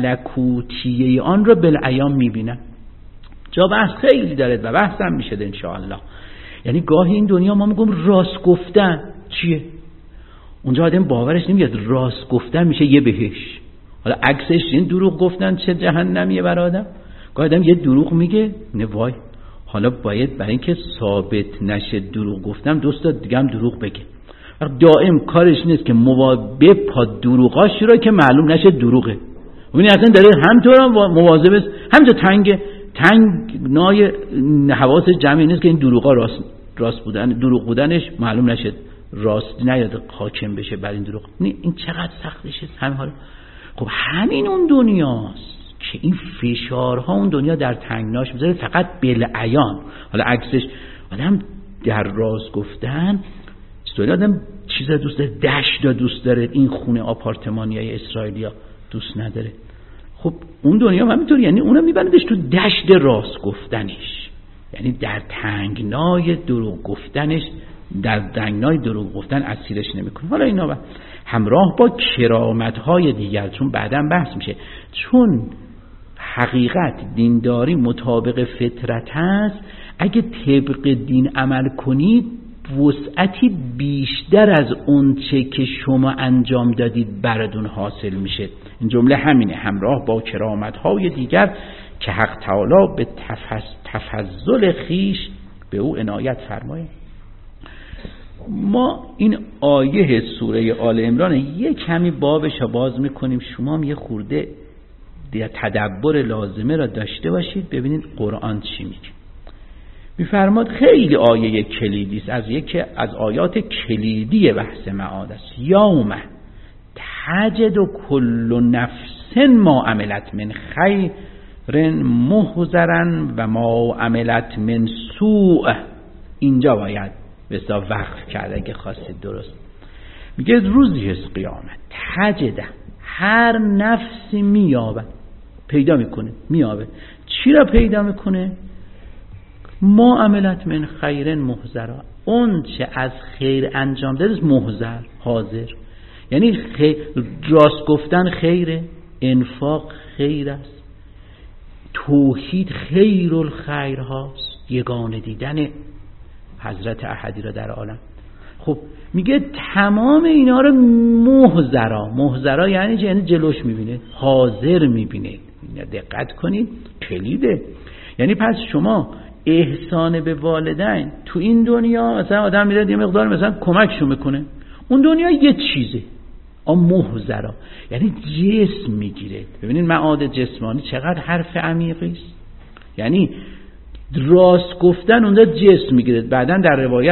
A: ملکوتیه آن را بالعیان میبینن. جا بحث خیلی داره و بحث هم میشه انشاءالله. یعنی گاهی این دنیا ما میگم راست گفتن چیه؟ اونجا آدم باورش نمیاد راست گفتن میشه یه بهش. حالا عکسش این دروغ گفتن چه جهنمیه برای آدم. گاهی آدم یه دروغ میگه نه وای، حالا باید برای اینکه ثابت نشه دروغ گفتم دوست دیگه هم دروغ بگه. دائم کارش نیست که مواظب پا دروغاش رو که معلوم نشه دروغه. ببین اصلا داره همطور مواظب است، همینجا تنگ نای حواس جمعی نیست که این دروغا راست بودن، دروغ بودنش معلوم نشه، راست نیاد حاکم بشه بر این دروغ. این چقدر سختشه همین حالا. خب همین اون دنیاست که این فشارها اون دنیا در تنگناش میذاره فقط بالعیان. حالا عکسش آدم در راز گفتن چطوری آدم چیزا دوست داره، دشت دوست داره، این خونه آپارتمانیای اسرائیلیا دوست نداره. خب اون دنیا هم همینطور، یعنی اونم میبندش تو دشت راست گفتنش، یعنی در تنگنای دروغ گفتنش، در تنگنای دروغ گفتن اسیرش نمیکنه. حالا اینا همراه با کرامت‌های دیگر، چون بعداً بحث میشه، چون حقیقت دینداری مطابق فطرت هست، اگه طبق دین عمل کنید وسعتی بیشتر از اون چه که شما انجام دادید براتون حاصل میشه. این جمله همینه، همراه با کرامت‌های دیگر که حق تعالی به تفضل خیش به او عنایت فرماید. ما این آیه سوره آل عمران یک کمی بابش رو باز میکنیم، شما هم یه خورده تدبر لازمه را داشته باشید ببینید قرآن چی میگه. میفرماد خیلی آیه کلیدی است، از یکی از آیات کلیدی بحث معاد است. یوم تجد کل نفس ما عملت من خیر محضرا و ما عملت من سوء. اینجا باید بسا وقف کرده اگه خواستید درست. میگه روزی هست قیامت تجد، هر نفسی میابه، پیدا میکنه، میابه. چی را پیدا میکنه؟ ما عملت من خیر محضرا، اون چه از خیر انجام داده محضر، حاضر. یعنی راست گفتن خیره، انفاق خیر است، توحید خیر الخیر هاست، یگانه دیدن حضرت احدی را در عالم. خب میگه تمام اینا رو محضرا یعنی چه؟ یعنی جلوش میبینه، حاضر میبینه. دقت کنید کلیده. یعنی پس شما احسان به والدین تو این دنیا، مثلا آدم میره یه مقدار مثلا کمکشون میکنه، اون دنیا یه چیزه، محضرا یعنی جسم میگیره. ببینید معاد جسمانی چقدر حرف عمیقی است. یعنی راست گفتن اونجا جسم میگیره. بعدن در روایت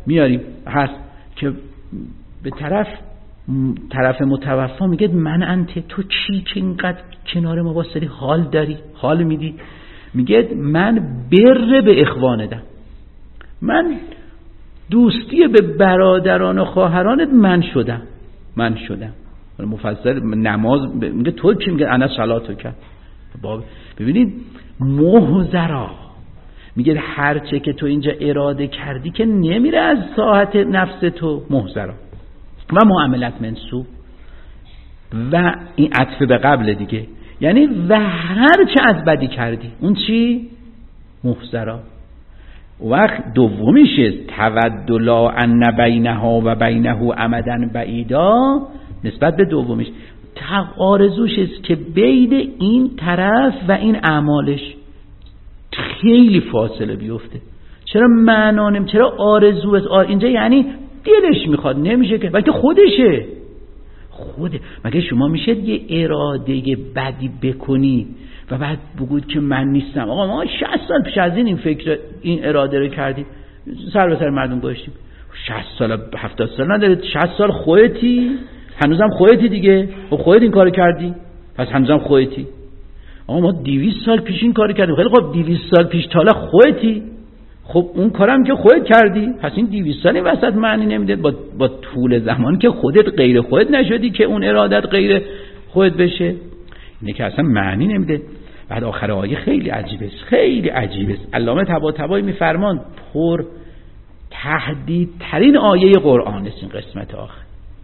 A: میاریم هست که به طرف متوفا میگه من انت، تو چی که اینقدر کنار ما واسری حال داری، حال میدی؟ میگه من بر به اخواندم، من دوستی به برادران و خواهرانت من شدم. مفصل نماز میگه تو چی؟ میگه انا صلاتو کرد. ببینید محضرا میگه هرچه که تو اینجا اراده کردی که نمیره از ساحت نفس تو، محضرا و معاملت منسوب و این عطف به قبل دیگه، یعنی و هرچه از بدی کردی اون چی؟ محضرا. وقت دومیشه تودلا ان بینها و بینه امدا بعیدا، نسبت به دومیش آرزوش است که بین این طرف و این اعمالش خیلی فاصله بیفته. چرا معنانم، چرا آرزو است؟ اینجا یعنی دلش میخواد، نمیشه که، بلکه خودشه. مگه شما میشه یه اراده بدی بکنی و بعد بگوید که من نیستم؟ آقا ما 60 سال پیش از این اراده رو کردیم، سر به سر مردم گذاشتیم. 60 سال 70 سال نداره، 60 سال خودتی، هنوزم خودتی دیگه. خب خودت این کارو کردی، پس هنوزم خودتی. آقا ما 200 سال پیش این کارو کردیم. خیلی خب 200 سال پیش تا حالا خودتی. خب اون کارم که خودت کردی، پس این 200 سال این وسط معنی نمیده. با طول زمان که خودت غیر خودت نشدی که اون ارادت غیر خودت بشه، اینه که اصلا معنی نمیده. بعد آخر آیه خیلی عجیبه، خیلی عجیبه. علامه طباطبایی میفرمان پر تهدید ترین آیه قرآن است این قسمت آخر.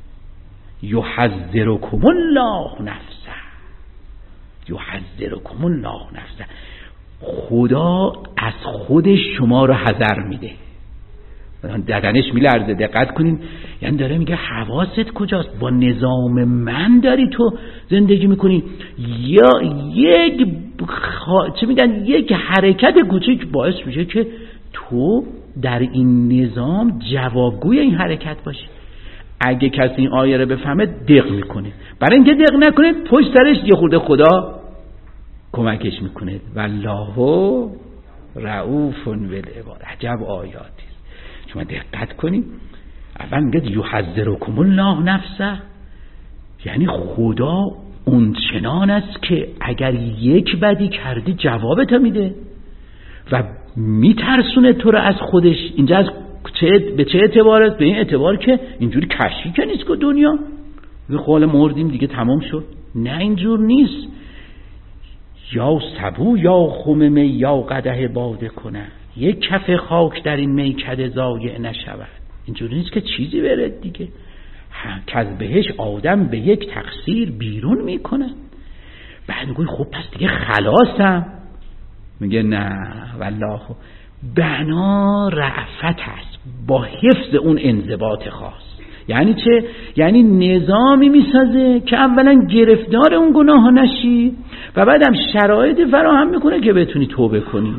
A: یحذرکم الله نفسه، یحذرکم الله نفسه. خدا از خودش شما رو حذر میده، بدنش میلرزه. دقت کنین، یعنی داره میگه حواست کجاست؟ با نظام من داری تو زندگی میکنی یا یک حرکت کوچیک باعث میشه که تو در این نظام جوابگوی این حرکت باشی. اگه کسی این آیه رو بفهمه دق میکنه، برای اینکه دق نکنه پشت سرش یه خورده خدا کمکش میکنه. والله رؤوف بالعباد. عجب آیاتی. شما دقت کنید، اول میگه یحذرکم الله نفسه، یعنی خدا اون چنان است که اگر یک بدی کردی جوابت میده و میترسونه تو رو از خودش. اینجا از به چه اعتبار است؟ به این اعتبار که اینجوری کشی که نیست که دنیا به قول مردیم دیگه تمام شد. نه اینجور نیست. یا سبو یا خم می یا قدح باده کنه، یک کف خاک در این میکده ضایع نشود. اینجوری نیست که چیزی برد دیگه. که از بهش آدم به یک تقصیر بیرون میکنه. بعد میگوی خب پس دیگه خلاصم. میگه نه والله بنا رأفت هست با حفظ اون انضباط خاص. یعنی چه؟ یعنی نظامی میسازه که اولا گرفتار اون گناه ها نشی و بعدم شرایط فراهم میکنه که بتونی توبه کنی.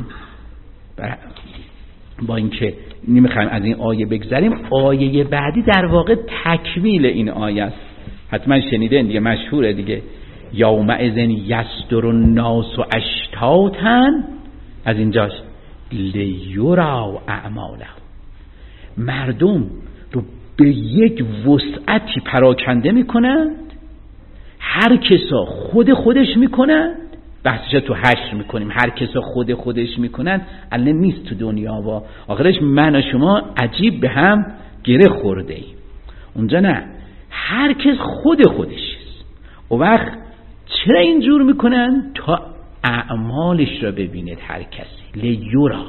A: با اینکه نمیخوایم از این آیه بگذریم، آیه بعدی در واقع تکمیل این آیه است. حتما شنیدین دیگه، مشهوره دیگه. یومئذ یصدر الناس اشتاتا، از اینجاست لیروا اعمالهم. مردم رو به یک وسعتی پراکنده میکنند، هر کسا خودش میکنند. بحثش تو حشر میکنیم، هر کسا خودش میکنند. الان نیست تو دنیا و آخرش من و شما عجیب به هم گره خورده ایم. اونجا نه، هر کس خودش است. و وقت چرا اینجور میکنن؟ تا اعمالش را ببینید هر کسی. لیورا.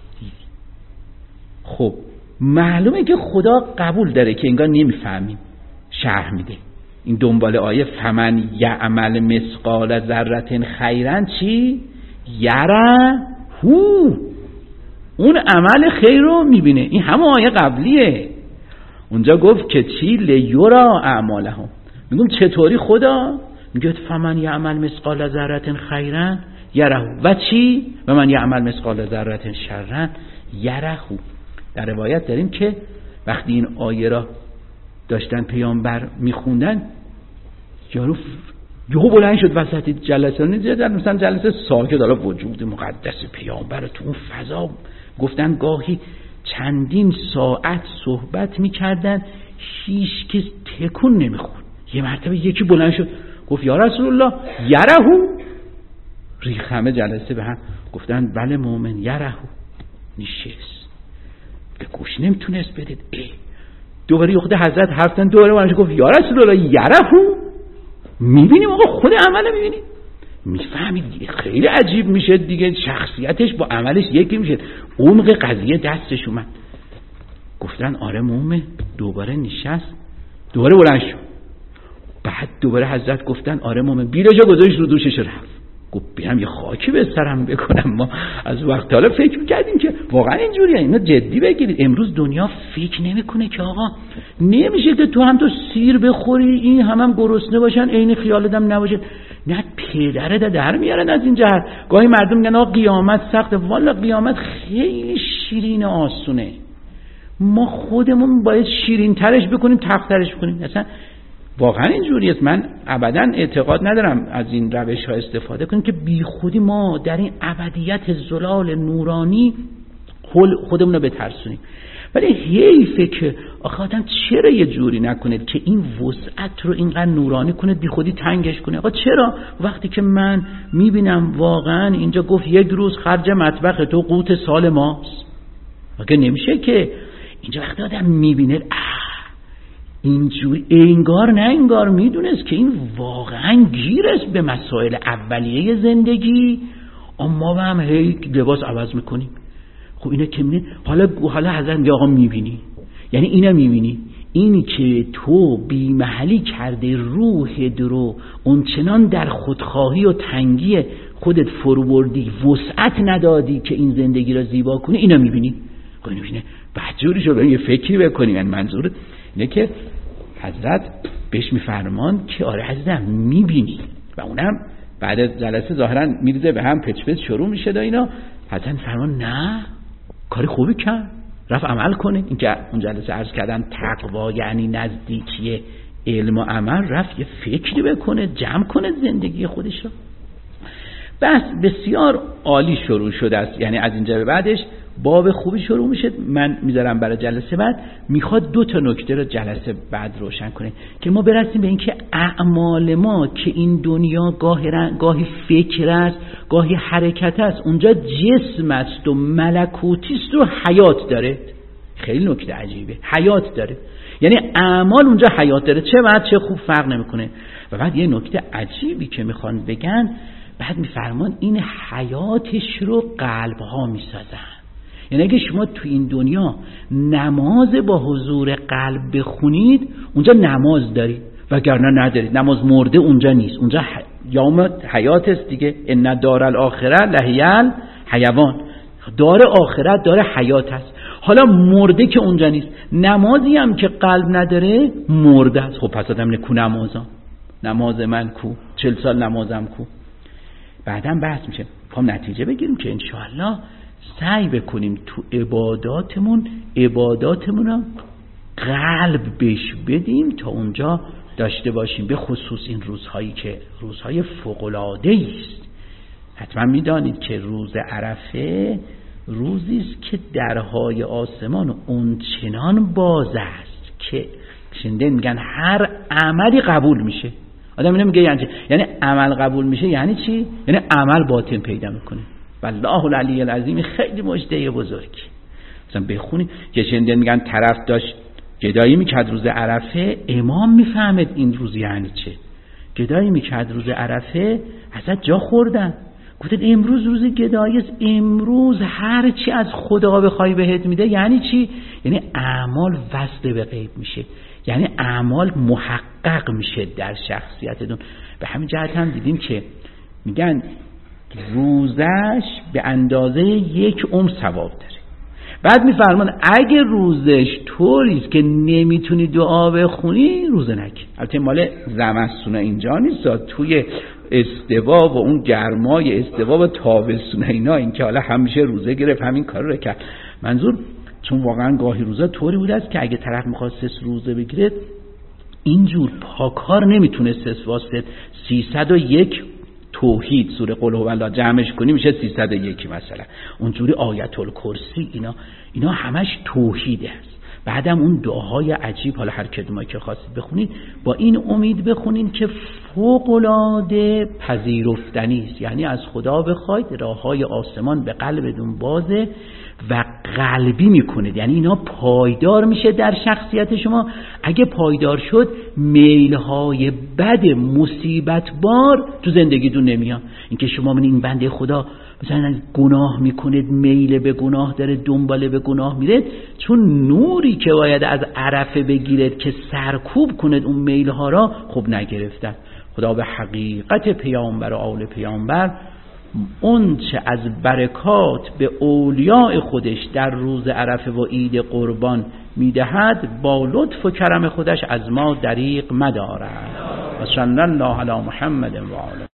A: خب معلومه که خدا قبول داره که انگار نمیفهمیم، شرح میده. این دنبال آیه فمن یعمل مثقال ذره خیرا چی؟ یره هو، اون عمل خیر رو میبینه. این همه آیه قبلیه. اونجا گفت که چی؟ لیورا اعمالهم. میگم چطوری خدا؟ میگه فمن یعمل مثقال ذره خیرا یره و چی؟ و من یعمل مثقال ذره شرا یره. در روایت داریم که وقتی این آیه را داشتن پیامبر میخوندن، یهو بلند شد وسط جلسه، مثلا جلسه ساکت، حالا وجود مقدس پیامبر تو اون فضا گفتن گاهی چندین ساعت صحبت میکردن، هیچ کس تکون نمیخورد. یه مرتبه یکی بلند شد گفت یا رسول الله یرهو. ریخ همه جلسه به هم گفتن بله مومن یرهو. نشست به گوش نمیتونست بدید. دوباره خود حضرت حرفتن، دوباره بلند شد گفت یا رسول الله یرهو. میبینیم آقا خود عمله میبینیم، میفهمید خیلی عجیب میشه دیگه، شخصیتش با عملش یکی میشه، عمق قضیه دستش اومد. گفتن آره مومن. دوباره نشست، دوباره بلند شد. بعد دوباره حضرت گفتن آره مومن. بیرجا گذاشت رو دوشش رفت. گفت بیام یه خاکی به سرم بکنم. ما از وقت حالا فکر میکردیم که واقعا اینجوریه. اینا جدی بگیرید. امروز دنیا فکر نمیکنه که آقا نمیشه که تو هم تو سیر بخوری این هم گرسنه باشن عین خیالتم نباشه. نه پدرت در میارن از این جهت. گاهی مردم میگن آقا قیامت سخته. والا قیامت خیلی شیرین آسونه. ما خودمون باید شیرین ترش بکنیم، تخترش بکنیم. اصلا واقعا اینجوریه. من ابدا اعتقاد ندارم از این روش ها استفاده کنیم که بی خودی ما در این ابدیت زلال نورانی خودمون رو بترسونیم. ولی حیفه که آخه آدم چرا یه جوری نکنه که این وسعت رو اینقدر نورانی کنه، بی خودی تنگش کنه. آقا چرا وقتی که من میبینم واقعا اینجا گفت یک روز خرج مطبخ تو قوت سال ماست، اگه نمیشه که اینجا وقتی آدم میبینه اینجوری انگار نه انگار میدونست که این واقعا گیر است به مسائل اولیه زندگی، اما ما هم هی لباس عوض میکنیم. خب اینه که حالا حضرت میگه آقا میبینی، یعنی اینو میبینی، اینی که تو بی محلی کرده روح درو اونچنان در خودخواهی و تنگی خودت فرو بردی، وسعت ندادی که این زندگی را زیبا کنی، اینو میبینی. خب اینو میبینه بحجوری شو یه فکری بکنیم. یعنی منظور اینه که حضرت بهش میفرمان که آره عزیزم میبینی، و اونم بعد از جلسه ظاهرا میریزه به هم، پچ پچ شروع میشه دا اینا. حضرت میفرمان نه کاری خوبی کرد، رفت عمل کنه. این که اون جلسه عرض کردم تقوا یعنی نزدیکی علم و عمل، رفت یه فکری بکنه، جمع کنه زندگی خودش رو. بس بسیار عالی شروع شده است. یعنی از اینجا به بعدش باب خوبی شروع میشه. من میذارم برای جلسه بعد، میخواد 2 تا نکته رو جلسه بعد روشن کنه که ما برسیم به این که اعمال ما که این دنیا گاهی فکر است، گاهی حرکت است، اونجا جسم است و ملکوتی است و حیات داره. خیلی نکته عجیبه، حیات داره. یعنی اعمال اونجا حیات داره، چه بد چه خوب فرق نمیکنه. و بعد یه نکته عجیبی که میخوان بگن، بعد میفرمان این حیاتش رو قلبها میسازن. یعنی اگه شما تو این دنیا نماز با حضور قلب بخونید، اونجا نماز دارید، وگرنه ندارید. نماز مرده اونجا نیست، اونجا یوم حیات است دیگه. ان دار الاخره لهیل حیوان، دار آخرت دار حیات است. حالا مرده که اونجا نیست، نمازی هم که قلب نداره مرده است. خب پس آدم نکو نماز من کو، 40 سال نمازم کو. بعدم بحث میشه. میخوام نتیجه بگیریم که انشاءالله سعی بکنیم تو عباداتمون رو قلب بهش بدیم تا اونجا داشته باشیم. به خصوص این روزهایی که روزهای فوق‌العاده‌ای است. حتما میدانید که روز عرفه روزی است که درهای آسمان اونچنان باز است که شنیدن میگن هر عملی قبول میشه. آدم نمیگه یعنی عمل قبول میشه یعنی چی؟ یعنی عمل باطن پیدا میکنه. والله العلی العظیم خیلی مجده بزرگی. مثلا بخونی که شنیدن میگن طرف داشت گدایی میکرد روز عرفه، امام میفهمد این روز یعنی چه. گدایی میکرد روز عرفه، ازت جا خوردن، گفتید امروز روز گدایی است، امروز هر چی از خدا بخوای بهت میده. یعنی چی؟ یعنی اعمال وصل به غیب میشه، یعنی اعمال محقق میشه در شخصیتتون. به همین جهت هم دیدیم که میگن روزش به اندازه 1 عمر ثواب داره. بعد میفرمان اگه روزش طوریست که نمیتونی دعا بخونی، روزه نکن. البته مال زمستونه اینجا نیست، توی استوا و اون گرمای استوا و تابستون اینا، این که حالا همیشه روزه گرفت همین کار رو کرد. منظور چون واقعا گاهی روزا طوری بوده است که اگه طرف میخواست روزه اینجور پاکار نمیتونست واسه 301 توحید سوره قل هو الله جمعش کنی میشه 301 مثلا، اونجوری آیت الکرسی، اینا همش توحیده است. بعدم اون دعاهای عجیب، حالا هر کدومی که خواستید بخونید با این امید بخونید که فوق‌العاده پذیرفتنی است. یعنی از خدا بخواید راههای آسمان به قلبتون بازه و قلبی میکنه، یعنی اینا پایدار میشه در شخصیت شما. اگه پایدار شد میلهای بد مصیبت بار تو زندگیتون نمیاد. اینکه شما من این بنده خدا مثلا گناه میکنه، میل به گناه داره، دنباله به گناه میره، چون نوری که باید از عرفه بگیرد که سرکوب کند اون میلها را خب نگرفتن. خدا به حقیقت پیامبر و آل پیامبر اون چه از برکات به اولیاء خودش در روز عرفه و عید قربان میدهد با لطف و کرم خودش از ما دریغ مدارد. و صلی الله علی محمد و آله.